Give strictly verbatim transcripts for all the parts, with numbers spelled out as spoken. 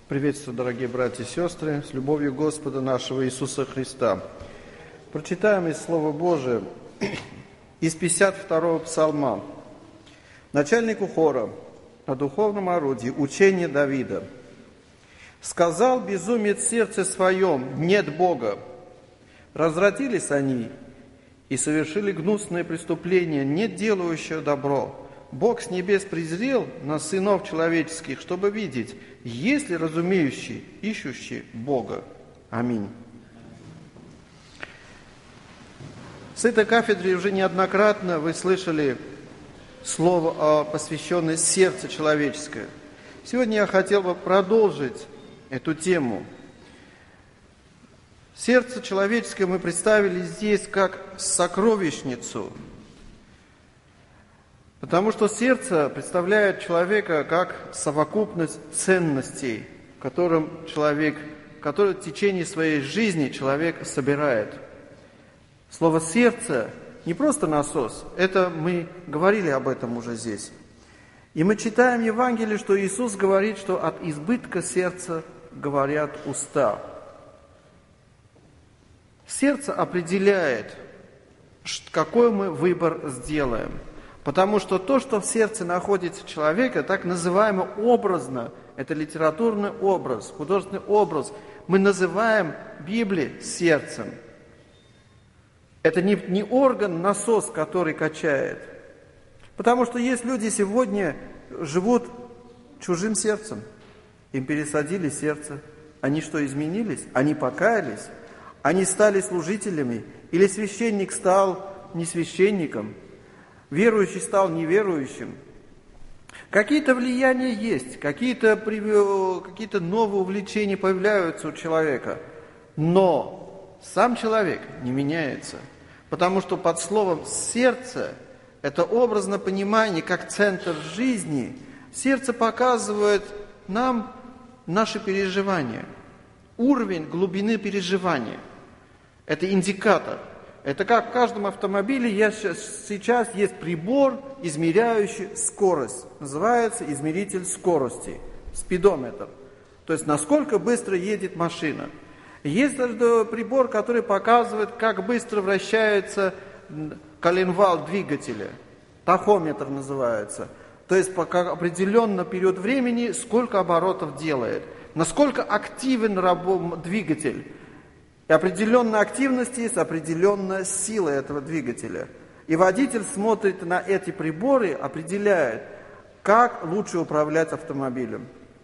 Приветствую, дорогие братья и сестры, с любовью Господа нашего Иисуса Христа. Прочитаем из Слова Божия из пятьдесят второго псалма. Начальнику хора на духовном орудии учение Давида. «Сказал безумец в сердце своем, нет Бога. Развратились они и совершили гнусное преступление, нет делающего добро. Бог с небес презрел на сынов человеческих, чтобы видеть, есть ли разумеющий, ищущий Бога». Аминь. С этой кафедры уже неоднократно вы слышали слово, посвященное сердцу человеческое. Сегодня я хотел бы продолжить эту тему. Сердце человеческое мы представили здесь как сокровищницу, потому что сердце представляет человека как совокупность ценностей, которым человек, которые в течение своей жизни человек собирает. Слово «сердце» не просто насос, это мы говорили об этом уже здесь. И мы читаем в Евангелии, что Иисус говорит, что от избытка сердца говорят уста. Сердце определяет, какой мы выбор сделаем. Потому что то, что в сердце находится человека, так называемо образно, это литературный образ, художественный образ, мы называем Библию сердцем. Это не, не орган, насос, который качает. Потому что есть люди сегодня живут чужим сердцем. Им пересадили сердце. Они что, изменились? Они покаялись? Они стали служителями? Или священник стал не священником? Верующий стал неверующим. Какие-то влияния есть, какие-то, какие-то новые увлечения появляются у человека. Но сам человек не меняется. Потому что под словом «сердце» это образное понимание как центр жизни. Сердце показывает нам наши переживания, уровень глубины переживания. Это индикатор. Это как в каждом автомобиле есть, сейчас есть прибор, измеряющий скорость. Называется измеритель скорости, спидометр. То есть, насколько быстро едет машина. Есть прибор, который показывает, как быстро вращается коленвал двигателя. Тахометр называется. То есть, по определенный период времени, сколько оборотов делает. Насколько активен двигатель. И определенная активность есть, определенная сила этого двигателя. И водитель смотрит на эти приборы, определяет, как лучше управлять автомобилем.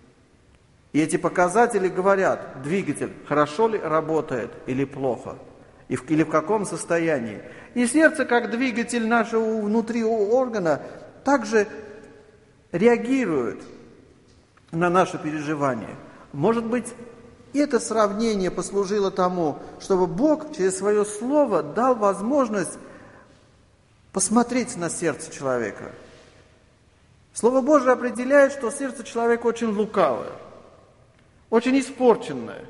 И эти показатели говорят, двигатель хорошо ли работает или плохо, и в, или в каком состоянии. И сердце, как двигатель нашего внутри органа, также реагирует на наши переживания. Может быть, это сравнение послужило тому, чтобы Бог через свое слово дал возможность посмотреть на сердце человека. Слово Божие определяет, что сердце человека очень лукавое, очень испорченное.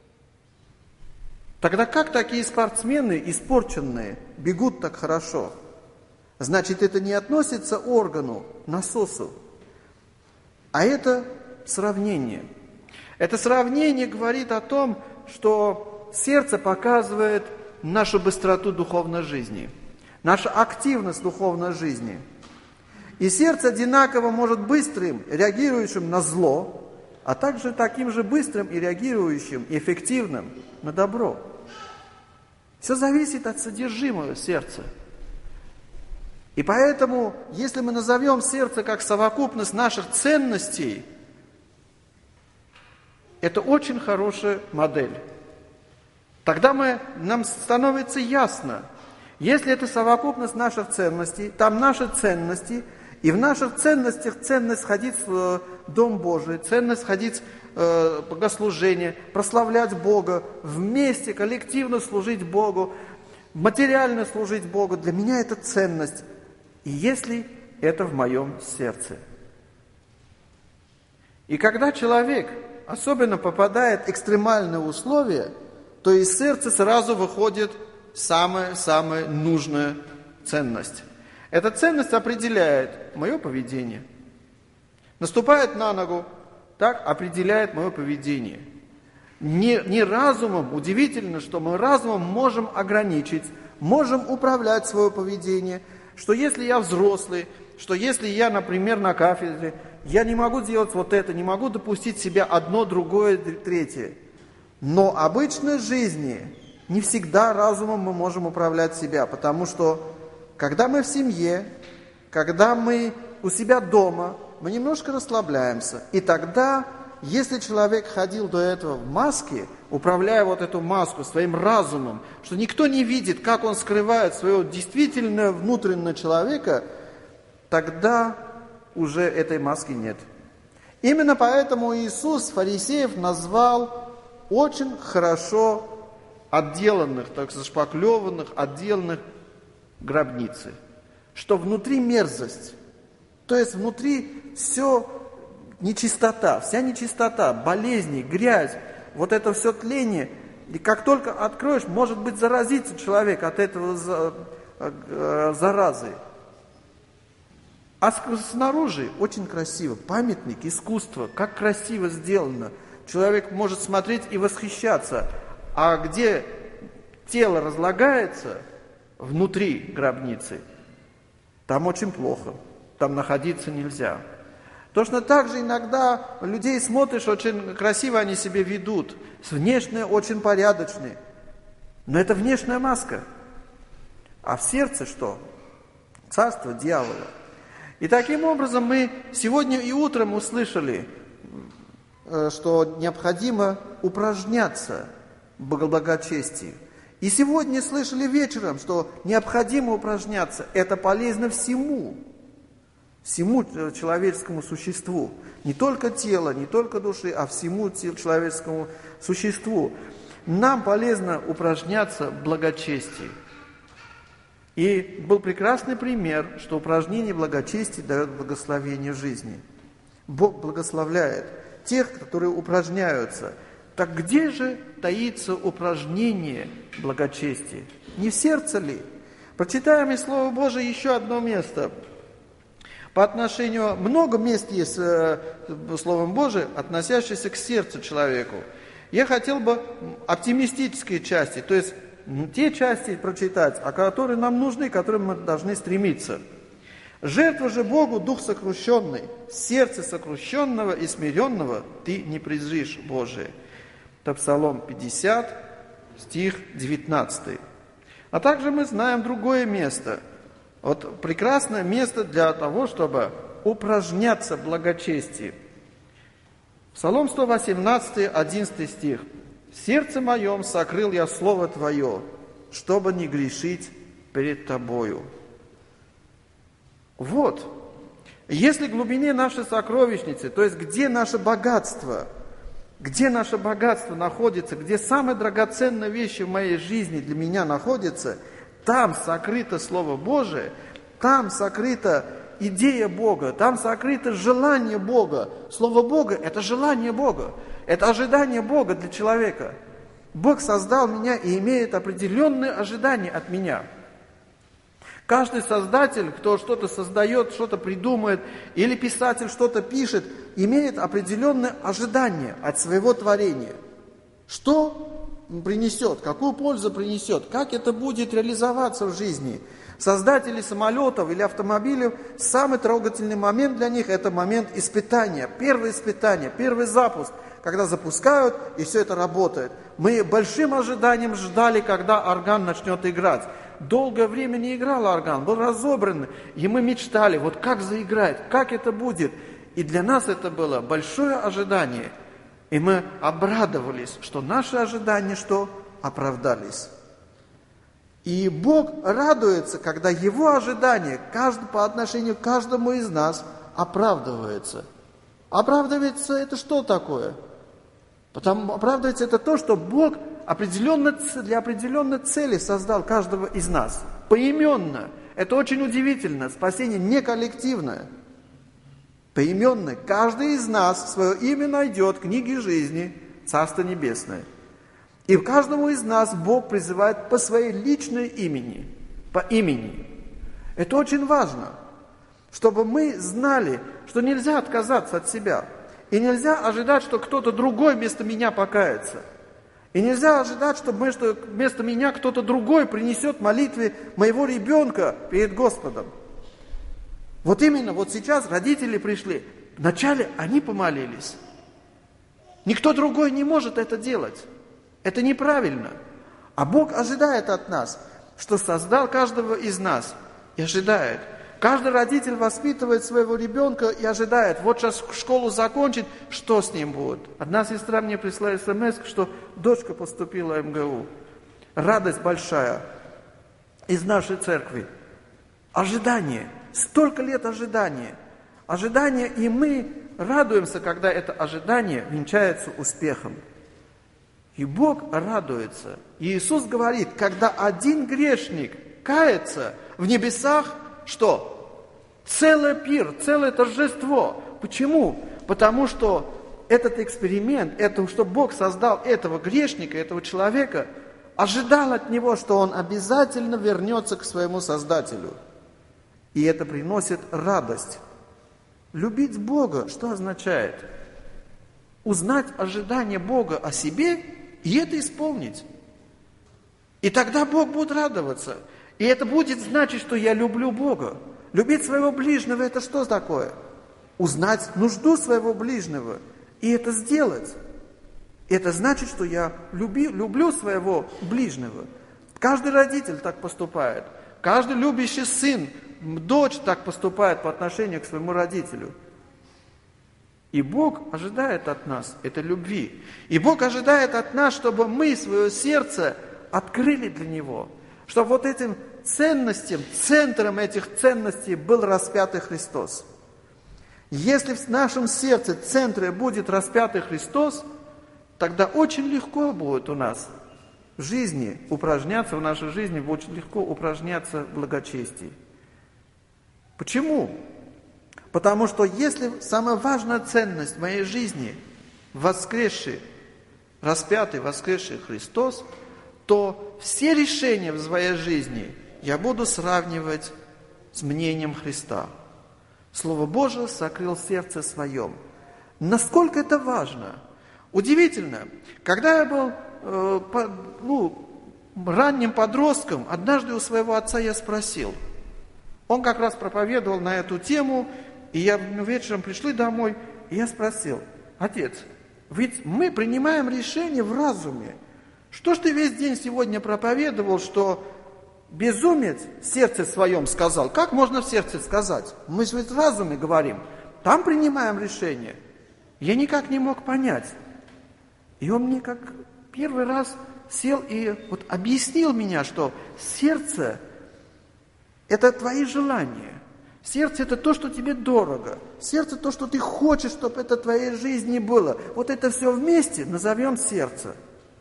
Тогда как такие спортсмены, испорченные, бегут так хорошо? Значит, это не относится органу, насосу, а это сравнение. Это сравнение говорит о том, что сердце показывает нашу быстроту духовной жизни, нашу активность духовной жизни. И сердце одинаково может быстрым, реагирующим на зло, а также таким же быстрым и реагирующим, и эффективным на добро. Все зависит от содержимого сердца. И поэтому, если мы назовем сердце как совокупность наших ценностей, это очень хорошая модель. Тогда мы, нам становится ясно, если это совокупность наших ценностей, там наши ценности, и в наших ценностях ценность ходить в Дом Божий, ценность ходить в богослужение, прославлять Бога, вместе, коллективно служить Богу, материально служить Богу. Для меня это ценность. И если это в моем сердце. И когда человек особенно попадает в экстремальные условия, то из сердца сразу выходит самая-самая нужная ценность. Эта ценность определяет мое поведение. Наступает на ногу, так определяет мое поведение. Не, не разумом, удивительно, что мы разумом можем ограничить, можем управлять свое поведение, что если я взрослый, что если я, например, на кафедре, я не могу делать вот это, не могу допустить себя одно, другое, третье. Но в обычной жизни не всегда разумом мы можем управлять себя, потому что когда мы в семье, когда мы у себя дома, мы немножко расслабляемся. И тогда, если человек ходил до этого в маске, управляя вот эту маску своим разумом, что никто не видит, как он скрывает своего действительно внутреннего человека, тогда уже этой маски нет. Именно поэтому Иисус фарисеев назвал очень хорошо отделанных, так зашпаклеванных, отделанных гробницы, что внутри мерзость, то есть внутри все нечистота, вся нечистота, болезни, грязь, вот это все тление, и как только откроешь, может быть, заразится человек от этого заразы. А снаружи очень красиво, памятник, искусство, как красиво сделано. Человек может смотреть и восхищаться. А где тело разлагается, внутри гробницы, там очень плохо, там находиться нельзя. Точно так же иногда людей смотришь, очень красиво они себя ведут, внешне очень порядочные, но это внешняя маска. А в сердце что? Царство дьявола. И таким образом мы сегодня и утром услышали, что необходимо упражняться в благочестии. И сегодня слышали вечером, что необходимо упражняться. Это полезно всему, всему человеческому существу. Не только телу, не только души, а всему человеческому существу. Нам полезно упражняться в благочестии. И был прекрасный пример, что упражнение благочестия дает благословение жизни. Бог благословляет тех, которые упражняются. Так где же таится упражнение благочестия? Не в сердце ли? Прочитаем из Слова Божия еще одно место. По отношению, много мест есть э, Словом Божиим, относящихся к сердцу человеку. Я хотел бы оптимистические части, то есть те части прочитать, о которые нам нужны, к которым мы должны стремиться. «Жертва же Богу дух сокрушенный, сердце сокрушенного и смиренного ты не презришь, Божие». Это Псалом пятьдесят, стих девятнадцатый. А также мы знаем другое место. Вот прекрасное место для того, чтобы упражняться в благочестии. Псалом сто восемнадцатый, одиннадцатый стих. «В сердце моем сокрыл я слово Твое, чтобы не грешить перед Тобою». Вот. Если в глубине нашей сокровищницы, то есть где наше богатство, где наше богатство находится, где самые драгоценные вещи в моей жизни для меня находятся, там сокрыто Слово Божие, там сокрыта идея Бога, там сокрыто желание Бога. Слово Бога – это желание Бога, это ожидание Бога для человека. Бог создал меня и имеет определенные ожидания от меня. Каждый создатель, кто что-то создает, что-то придумает, или писатель что-то пишет, имеет определенные ожидания от своего творения. Что принесет, какую пользу принесет, как это будет реализоваться в жизни. Создатели самолетов или автомобилей, самый трогательный момент для них – это момент испытания, первое испытание, первый запуск, когда запускают, и все это работает. Мы большим ожиданием ждали, когда орган начнет играть. Долгое время не играл орган, был разобран, и мы мечтали, вот как заиграет, как это будет. И для нас это было большое ожидание. И мы обрадовались, что наши ожидания что? Оправдались. И Бог радуется, когда Его ожидание каждый, по отношению к каждому из нас оправдывается. Оправдывается это что такое? Потому, оправдывается это то, что Бог определенно, для определенной цели создал каждого из нас. Поименно. Это очень удивительно. Спасение не коллективное. Поименно. Каждый из нас свое имя найдет в книге жизни Царство Небесное. И каждому из нас Бог призывает по своей личной имени, по имени. Это очень важно, чтобы мы знали, что нельзя отказаться от себя. И нельзя ожидать, что кто-то другой вместо меня покается. И нельзя ожидать, что вместо меня кто-то другой принесет молитвы моего ребенка перед Господом. Вот именно, вот сейчас родители пришли. Вначале они помолились. Никто другой не может это делать. Это неправильно. А Бог ожидает от нас, что создал каждого из нас. И ожидает. Каждый родитель воспитывает своего ребенка и ожидает, вот сейчас школу закончит, что с ним будет. Одна сестра мне прислала смс, что дочка поступила в эм гэ у. Радость большая из нашей церкви. Ожидание. Столько лет ожидания. Ожидание, и мы радуемся, когда это ожидание венчается успехом. И Бог радуется. И Иисус говорит, когда один грешник кается, в небесах что? Целый пир, целое торжество. Почему? Потому что этот эксперимент, это, что Бог создал этого грешника, этого человека, ожидал от него, что он обязательно вернется к своему Создателю. И это приносит радость. Любить Бога, что означает? Узнать ожидание Бога о себе и это исполнить. И тогда Бог будет радоваться. И это будет значить, что я люблю Бога. Любить своего ближнего – это что такое? Узнать нужду своего ближнего и это сделать. Это значит, что я люби, люблю своего ближнего. Каждый родитель так поступает. Каждый любящий сын, дочь так поступает по отношению к своему родителю. И Бог ожидает от нас этой любви. И Бог ожидает от нас, чтобы мы свое сердце открыли для Него. Чтобы вот этим ценностям, центром этих ценностей был распятый Христос. Если в нашем сердце в центре будет распятый Христос, тогда очень легко будет у нас в жизни упражняться, в нашей жизни очень легко упражняться в благочестии. Почему? Потому что если самая важная ценность в моей жизни воскресший, распятый, воскресший Христос, то все решения в своей жизни я буду сравнивать с мнением Христа. Слово Божие сокрыл сердце своем. Насколько это важно? Удивительно, когда я был э, по, ну, ранним подростком, однажды у своего отца я спросил. Он как раз проповедовал на эту тему, и я вечером пришли домой, и я спросил: отец, ведь мы принимаем решения в разуме. Что ж ты весь день сегодня проповедовал, что безумец в сердце своем сказал? Как можно в сердце сказать? Мы же ведь в разуме говорим. Там принимаем решение. Я никак не мог понять. И он мне как первый раз сел и вот объяснил меня, что сердце – это твои желания. Сердце – это то, что тебе дорого. Сердце – то, что ты хочешь, чтобы это в твоей жизни было. Вот это все вместе назовем сердце.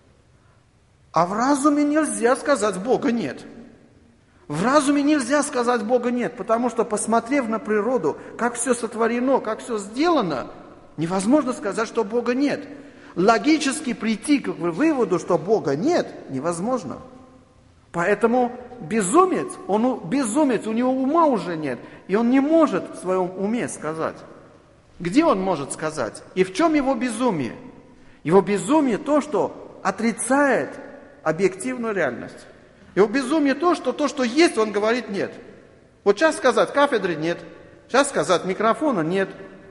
А в разуме нельзя сказать Бога нет. В разуме нельзя сказать Бога нет, потому что, посмотрев на природу, как все сотворено, как все сделано, невозможно сказать, что Бога нет. Логически прийти к выводу, что Бога нет, невозможно. Поэтому безумец, он безумец, у него ума уже нет, и он не может в своем уме сказать. Где он может сказать? И в чем его безумие? Его безумие то, что отрицает объективную реальность. Его безумие то, что то, что есть, он говорит нет. Вот сейчас сказать кафедры нет, сейчас сказать микрофона нет.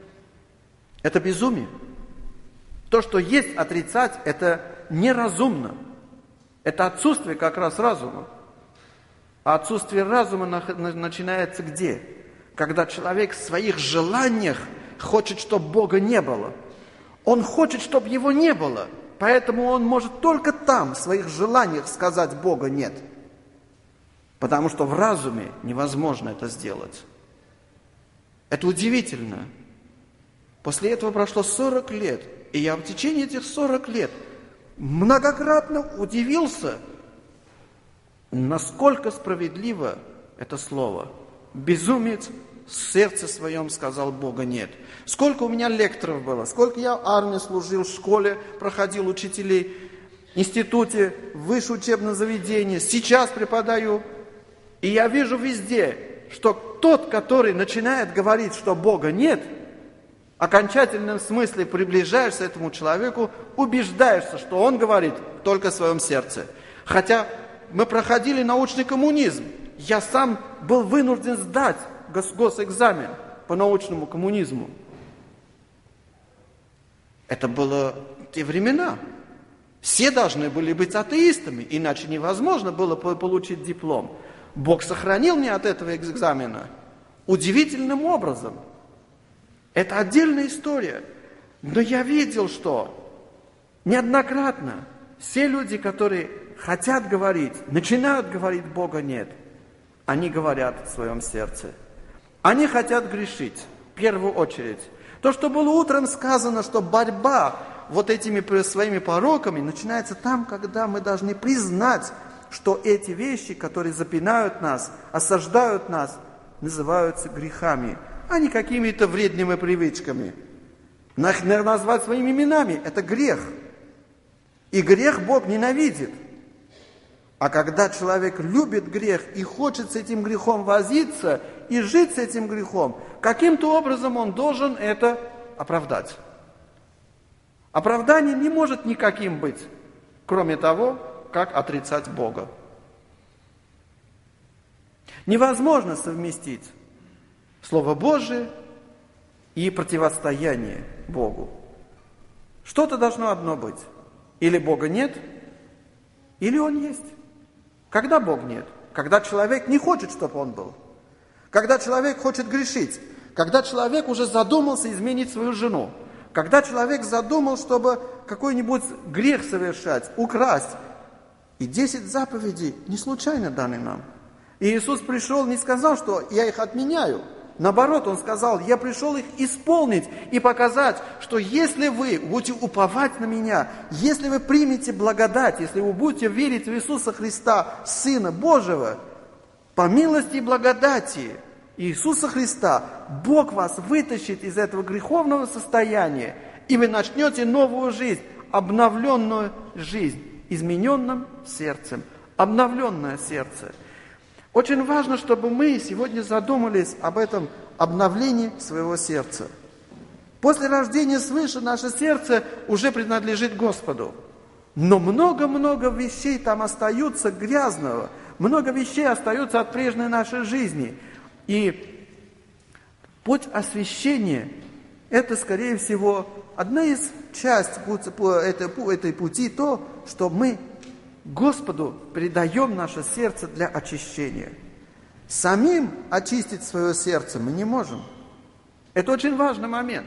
Это безумие. То, что есть, отрицать, это неразумно. Это отсутствие как раз разума. А отсутствие разума начинается где? Когда человек в своих желаниях хочет, чтобы Бога не было. Он хочет, чтобы Его не было. Поэтому он может только там, в своих желаниях, сказать Бога нет. Потому что в разуме невозможно это сделать. Это удивительно. После этого прошло сорок лет. И я в течение этих сорок лет многократно удивился, насколько справедливо это слово. Безумец в сердце своем сказал Бога нет. Сколько у меня лекторов было, сколько я в армии служил, в школе проходил учителей, в институте, в высшем учебном заведении, сейчас преподаю. И я вижу везде, что тот, который начинает говорить, что Бога нет, окончательном смысле приближаешься к этому человеку, убеждаешься, что он говорит только в своем сердце. Хотя мы проходили научный коммунизм. Я сам был вынужден сдать гос- госэкзамен по научному коммунизму. Это было те времена. Все должны были быть атеистами, иначе невозможно было получить диплом. Бог сохранил меня от этого экзамена удивительным образом. Это отдельная история. Но я видел, что неоднократно все люди, которые хотят говорить, начинают говорить «Бога нет», они говорят в своем сердце. Они хотят грешить, в первую очередь. То, что было утром сказано, что борьба вот этими своими пороками начинается там, когда мы должны признать, что эти вещи, которые запинают нас, осаждают нас, называются грехами, а не какими-то вредными привычками. Назвать своими именами – это грех. И грех Бог ненавидит. А когда человек любит грех и хочет с этим грехом возиться и жить с этим грехом, каким-то образом он должен это оправдать. Оправдание не может никаким быть, кроме того, как отрицать Бога. Невозможно совместить Слово Божие и противостояние Богу. Что-то должно одно быть. Или Бога нет, или Он есть. Когда Бог нет? Когда человек не хочет, чтобы Он был. Когда человек хочет грешить. Когда человек уже задумался изменить свою жену. Когда человек задумал, чтобы какой-нибудь грех совершать, украсть. И десять заповедей не случайно даны нам. И Иисус пришел, не сказал, что я их отменяю. Наоборот, Он сказал, я пришел их исполнить и показать, что если вы будете уповать на Меня, если вы примете благодать, если вы будете верить в Иисуса Христа, Сына Божьего, по милости и благодати Иисуса Христа, Бог вас вытащит из этого греховного состояния, и вы начнете новую жизнь, обновленную жизнь, измененным сердцем, обновленное сердце. Очень важно, чтобы мы сегодня задумались об этом обновлении своего сердца. После рождения свыше наше сердце уже принадлежит Господу. Но много-много вещей там остаются грязного, много вещей остается от прежней нашей жизни. И путь освящения – это, скорее всего, одна из частей этой пути, то, что мы Господу передаем наше сердце для очищения. Самим очистить свое сердце мы не можем. Это очень важный момент.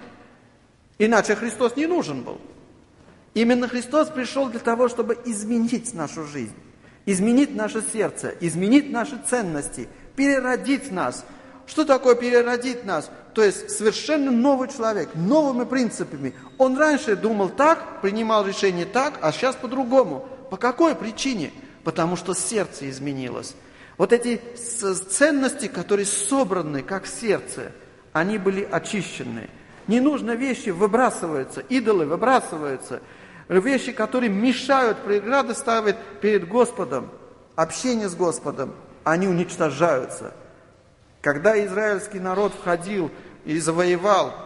Иначе Христос не нужен был. Именно Христос пришел для того, чтобы изменить нашу жизнь, изменить наше сердце, изменить наши ценности, переродить нас. Что такое переродить нас? То есть совершенно новый человек, новыми принципами. Он раньше думал так, принимал решение так, а сейчас по-другому. По какой причине? Потому что сердце изменилось. Вот эти ценности, которые собраны как сердце, они были очищены. Ненужные вещи выбрасываются, идолы выбрасываются. Вещи, которые мешают, преграды ставят перед Господом, общение с Господом, они уничтожаются. Когда израильский народ входил и завоевал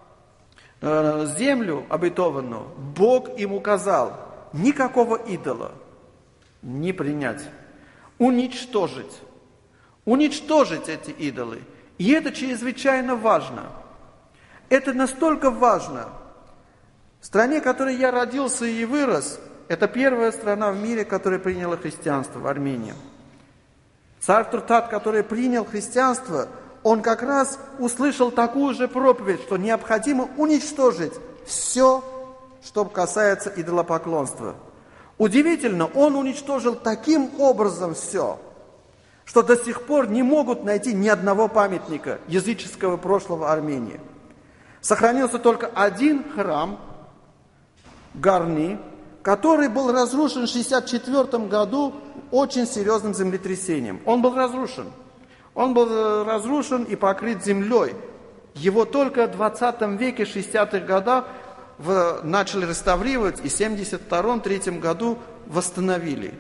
э, землю обетованную, Бог им указал, никакого идола не принять, уничтожить, уничтожить эти идолы. И это чрезвычайно важно. Это настолько важно. В стране, в которой я родился и вырос, это первая страна в мире, которая приняла христианство, в Армении. Царь Туртат, который принял христианство, он как раз услышал такую же проповедь, что необходимо уничтожить все, что касается идолопоклонства. Удивительно, он уничтожил таким образом все, что до сих пор не могут найти ни одного памятника языческого прошлого Армении. Сохранился только один храм, Гарни, который был разрушен в шестьдесят четвёртом году очень серьезным землетрясением. Он был разрушен. Он был разрушен и покрыт землей. Его только в двадцатом веке, шестидесятых годах, в, начали реставрировать, и в семьдесят втором — третьем году восстановили.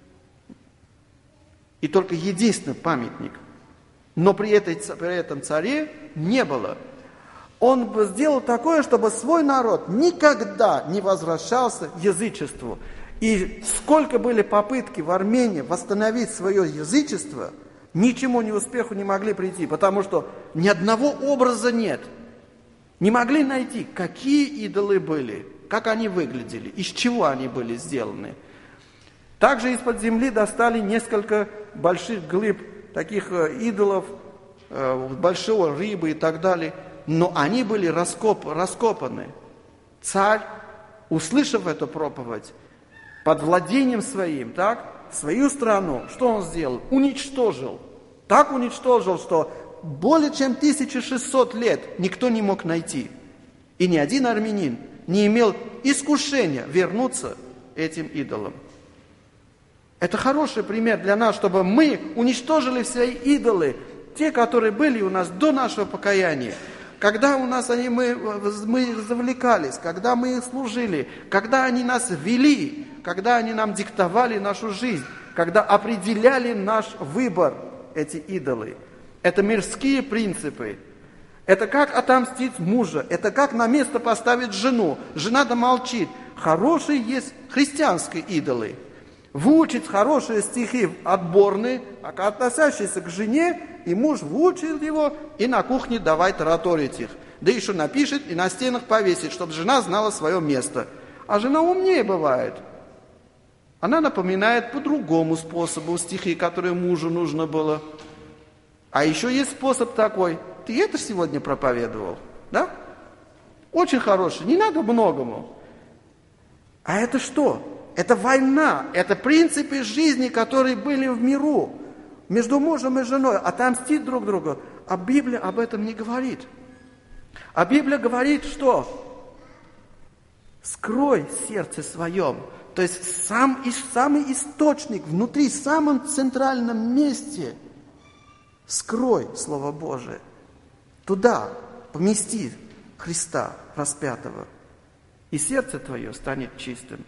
И только единственный памятник. Но при, этой, при этом царе не было. Он сделал такое, чтобы свой народ никогда не возвращался к язычеству. И сколько были попытки в Армении восстановить свое язычество, ничему, ни успеху не могли прийти, потому что ни одного образа нет. Не могли найти, какие идолы были, как они выглядели, из чего они были сделаны. Также из-под земли достали несколько больших глыб, таких идолов, большой рыбы и так далее, но они были раскоп, раскопаны. Царь, услышав эту проповедь, под владением своим, так, свою страну, что он сделал? Уничтожил. Так уничтожил, что более чем тысяча шестьсот лет никто не мог найти. И ни один армянин не имел искушения вернуться этим идолам. Это хороший пример для нас, чтобы мы уничтожили все идолы, те, которые были у нас до нашего покаяния. Когда у нас они, мы, мы завлекались, когда мы их служили, когда они нас вели, когда они нам диктовали нашу жизнь, когда определяли наш выбор, эти идолы. Это мирские принципы. Это как отомстить мужа, это как на место поставить жену. Жена-то молчит. Хорошие есть христианские идолы. Выучить хорошие стихи отборные, относящиеся к жене, и муж выучил его, и на кухне давай тараторить их. Да еще напишет и на стенах повесит, чтобы жена знала свое место. А жена умнее бывает. Она напоминает по другому способу стихи, которые мужу нужно было. А еще есть способ такой. Ты это сегодня проповедовал, да? Очень хороший, не надо многому. А это что? Это война, это принципы жизни, которые были в миру. Между мужем и женой отомстить друг другу. А Библия об этом не говорит. А Библия говорит, что скрой сердце своем. То есть сам, самый источник, внутри, в самом центральном месте, скрой Слово Божие. Туда помести Христа распятого. И сердце твое станет чистым.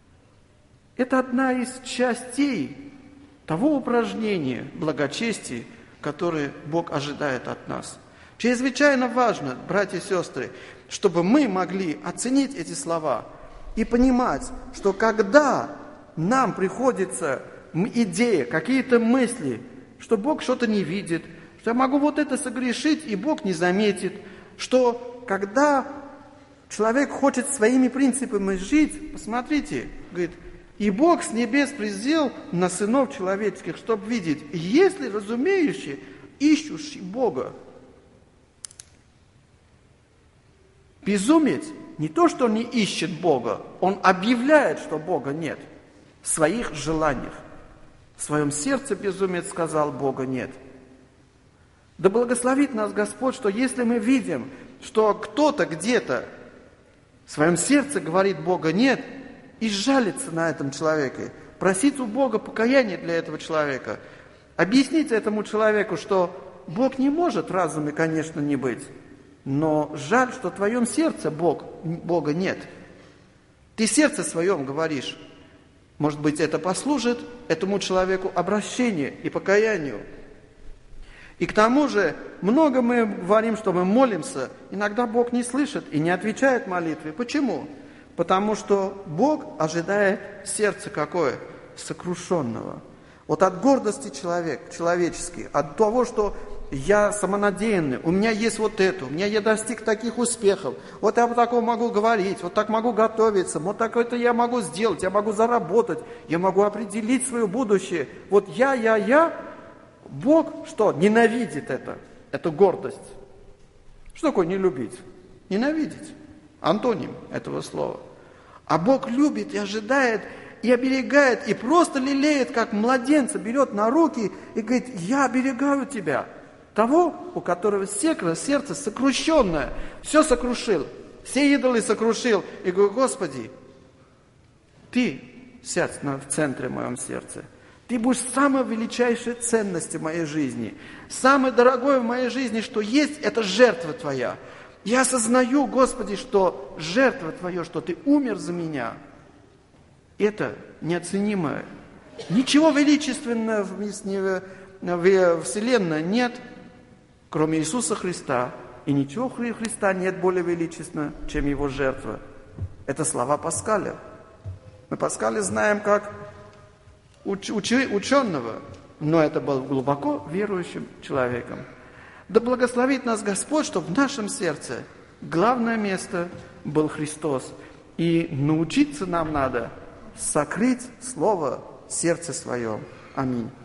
Это одна из частей того упражнения благочестия, которое Бог ожидает от нас. Чрезвычайно важно, братья и сестры, чтобы мы могли оценить эти слова и понимать, что когда нам приходится идея, какие-то мысли, что Бог что-то не видит, что я могу вот это согрешить, и Бог не заметит, что когда человек хочет своими принципами жить, посмотрите, говорит, и Бог с небес презрел на сынов человеческих, чтобы видеть, если разумеющие, ищущие Бога. Безумец не то, что не ищет Бога, он объявляет, что Бога нет в своих желаниях. В своем сердце безумец сказал, Бога нет. Да благословит нас Господь, что если мы видим, что кто-то где-то в своем сердце говорит, Бога нет, и жалиться на этом человеке, просить у Бога покаяния для этого человека, объяснить этому человеку, что Бог не может в разуме, конечно, не быть, но жаль, что в твоем сердце Бог, Бога нет. Ты в сердце своем говоришь, может быть, это послужит этому человеку обращению и покаянию. И к тому же, много мы говорим, что мы молимся, иногда Бог не слышит и не отвечает молитве. Почему? Потому что Бог ожидает сердца какое? Сокрушенного. Вот от гордости человек, человеческий, от того, что я самонадеянный, у меня есть вот это, у меня я достиг таких успехов, вот я вот такого могу говорить, вот так могу готовиться, вот так это я могу сделать, я могу заработать, я могу определить свое будущее. Вот я, я, я. Бог что? Ненавидит это, эту гордость. Что такое не любить? Ненавидеть. Антоним этого слова. А Бог любит и ожидает, и оберегает, и просто лелеет, как младенца, берет на руки и говорит, я оберегаю тебя. Того, у которого сердце сокрушенное, все сокрушил, все идолы сокрушил. И говорю, Господи, Ты сядь в центре моем сердца. Ты будешь самой величайшей ценностью в моей жизни. Самое дорогое в моей жизни, что есть, это жертва Твоя. Я осознаю, Господи, что жертва Твоя, что Ты умер за меня, это неоценимое. Ничего величественного в Вселенной нет, кроме Иисуса Христа, и ничего у Христа нет более величественного, чем Его жертва. Это слова Паскаля. Мы Паскаля знаем как уч- уч- ученого, но это был глубоко верующим человеком. Да благословит нас Господь, чтобы в нашем сердце главное место был Христос. И научиться нам надо сокрыть Слово в сердце своем. Аминь.